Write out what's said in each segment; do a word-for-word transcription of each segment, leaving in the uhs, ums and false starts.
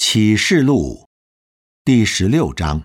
启示录第十六章。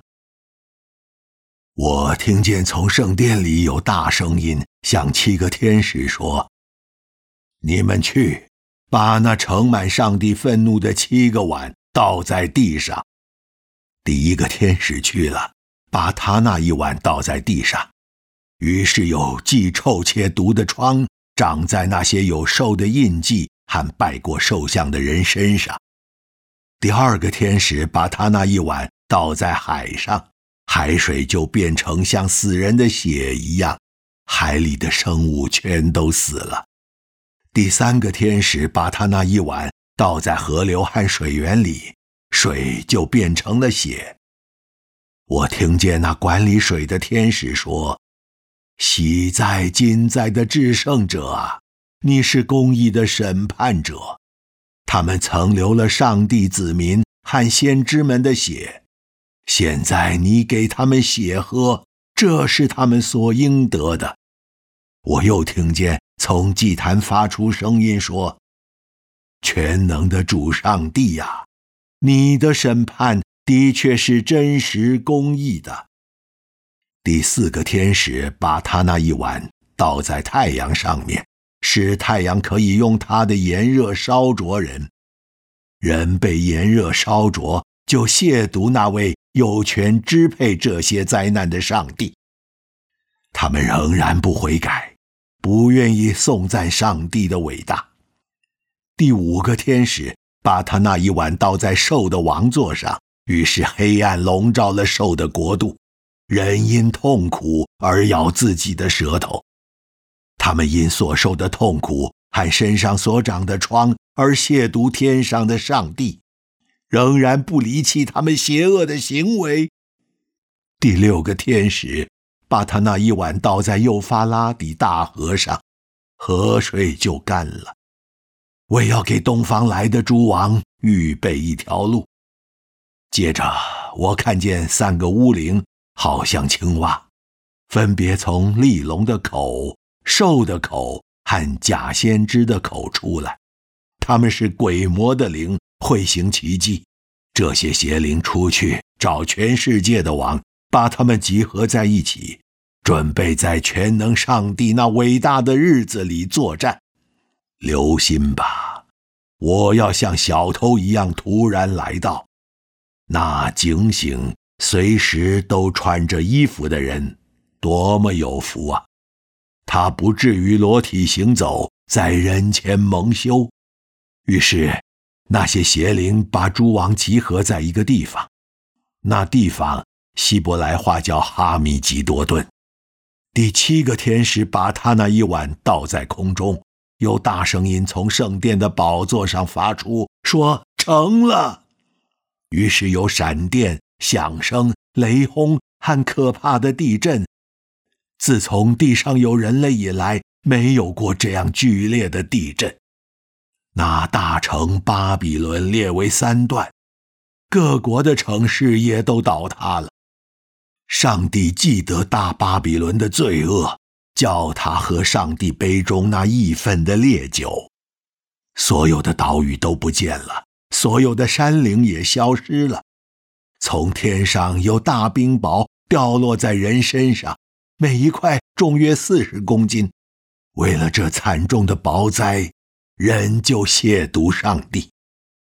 我听见从圣殿里有大声音向七个天使说：你们去，把那盛满上帝愤怒的七个碗倒在地上。第一个天使去了，把他那一碗倒在地上，于是有既臭且毒的疮长在那些有兽的印记和拜过兽像的人身上。第二个天使把他那一碗倒在海上，海水就变成像死人的血一样，海里的生物全都死了。第三个天使把他那一碗倒在河流和水源里，水就变成了血。我听见那管理水的天使说：喜在今在的至圣者啊，你是公义的审判者。他们曾流了上帝子民和先知们的血，现在你给他们血喝，这是他们所应得的。我又听见从祭坛发出声音说：全能的主上帝啊，你的审判的确是真实公义的。第四个天使把他那一碗倒在太阳上面，使太阳可以用它的炎热烧灼人。人被炎热烧灼，就亵渎那位有权支配这些灾难的上帝。他们仍然不悔改，不愿意颂赞上帝的伟大。第五个天使把他那一碗倒在兽的王座上，于是黑暗笼罩了兽的国度，人因痛苦而咬自己的舌头。他们因所受的痛苦和身上所长的疮而亵渎天上的上帝，仍然不离弃他们邪恶的行为。第六个天使把他那一碗倒在幼发拉底大河上，河水就干了，为要给东方来的诸王预备一条路。接着我看见三个乌灵，好像青蛙，分别从利龙的口、兽的口和假先知的口出来。他们是鬼魔的灵，会行奇迹。这些邪灵出去找全世界的王，把他们集合在一起，准备在全能上帝那伟大的日子里作战。留心吧，我要像小偷一样突然来到。那警醒随时都穿着衣服的人，多么有福啊！他不至于裸体行走，在人前蒙羞。于是那些邪灵把诸王集合在一个地方，那地方希伯来话叫哈米吉多顿。第七个天使把他那一碗倒在空中，有大声音从圣殿的宝座上发出，说：成了。于是有闪电、响声、雷轰和可怕的地震。自从地上有人类以来，没有过这样剧烈的地震。那大城巴比伦列为三段，各国的城市也都倒塌了。上帝记得大巴比伦的罪恶，叫他喝上帝杯中那义愤的烈酒。所有的岛屿都不见了，所有的山岭也消失了。从天上有大冰雹掉落在人身上，每一块重约四十公斤。为了这惨重的雹灾，人就亵渎上帝。